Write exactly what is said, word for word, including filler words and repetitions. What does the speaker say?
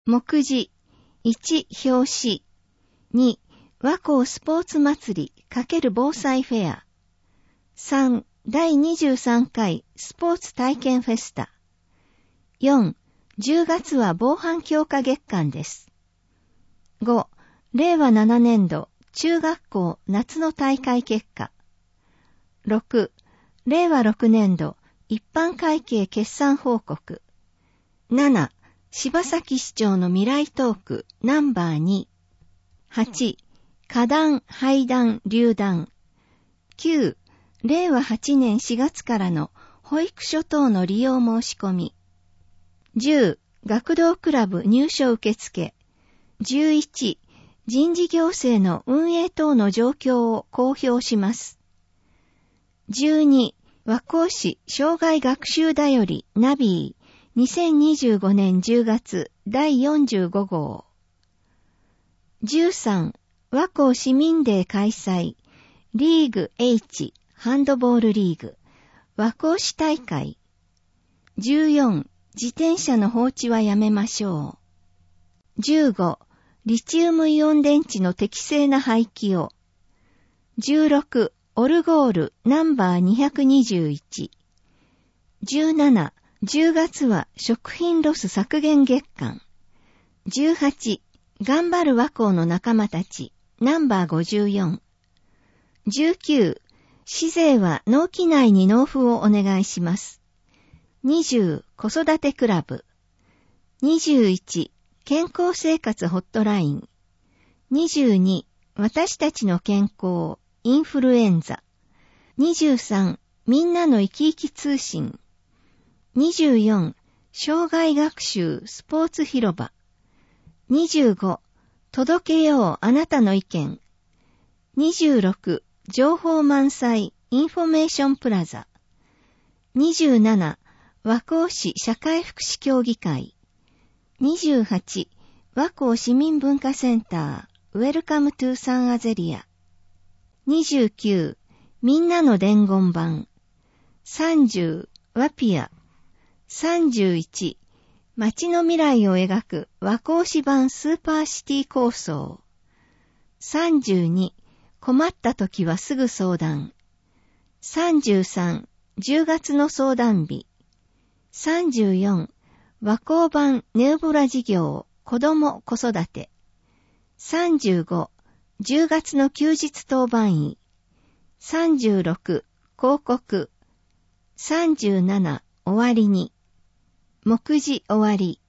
目次、いち、表紙。に、和光スポーツ祭り×防災フェア。さん、だいにじゅうさんかいスポーツ体験フェスタ。よん、じゅうがつは防犯強化月間です。ご、れいわななねんど中学校夏の大会結果。ろく、れいわろくねんど一般会計決算報告。なな、柴崎市長の未来トークナンバーに。はち、花壇、廃壇、流壇。きゅう、れいわはちねんしがつからの保育所等の利用申し込み。じゅう、学童クラブ入所受付。じゅういち、人事行政の運営等の状況を公表します。じゅうに、和光市障害学習だよりナビーにせんにじゅうごねんじゅうがつだいよんじゅうごごう。じゅうさん、和光市民デー開催。リーグ H ハンドボールリーグ和光市大会。じゅうよん、自転車の放置はやめましょう。じゅうご、リチウムイオン電池の適正な廃棄を。じゅうろく、オルゴールナンバーにひゃくにじゅういち。じゅうなな、じゅうがつは食品ロス削減月間。じゅうはち、頑張る和光の仲間たちナンバーごじゅうよん。じゅうきゅう、市税は納期内に納付をお願いします。にじゅう、子育てクラブ。にじゅういち、健康生活ホットライン。にじゅうに、私たちの健康、インフルエンザ。にじゅうさん、みんなの生き生き通信。にじゅうよん、障害学習スポーツ広場。にじゅうご、届けようあなたの意見。にじゅうろく、情報満載インフォメーションプラザ。にじゅうなな、和光市社会福祉協議会。にじゅうはち、和光市民文化センターウェルカムトゥサンアゼリア。にじゅうきゅう、みんなの伝言版。さんじゅう、ワピア。さんじゅういち、街の未来を描く和光市版スーパーシティ構想。さんじゅうに、困った時はすぐ相談。さんじゅうさん、じゅうがつの相談日。さんじゅうよん、和光版ネウボラ事業子ども子育て。さんじゅうご、じゅうがつの休日当番医。さんじゅうろく、広告。さんじゅうなな、終わりに。目次終わり。